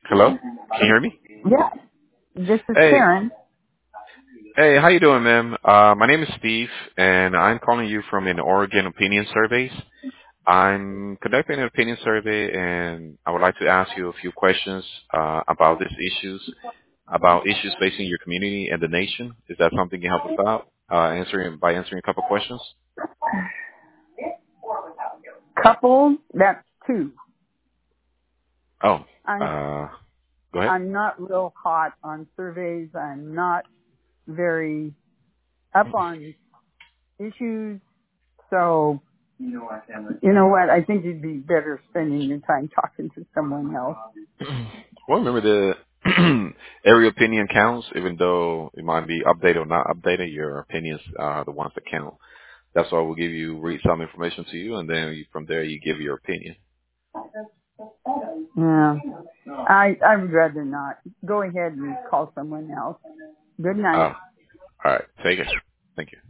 Hello? Can you hear me? Yeah, this is Hey, Karen. hey, how you doing, ma'am? My name is Steve, and I'm calling you from an Oregon Opinion Surveys. I'm conducting an opinion survey, and I would like to ask you a few questions about about issues facing your community and the nation. Is that something you help us out? Answering a couple questions. Couple, that's two. Oh, I'm uh, go ahead. I'm not real hot on surveys. I'm not very up on issues. So you know what? I think you'd be better spending your time talking to someone else. Well, remember the every opinion counts, even though it might be updated or not updated. Your opinions are the ones that count. That's why we'll read some information to you, and then from there you give your opinion. Yeah, I would rather not. Go ahead and call someone else. Good night. All right. Take it. Thank you.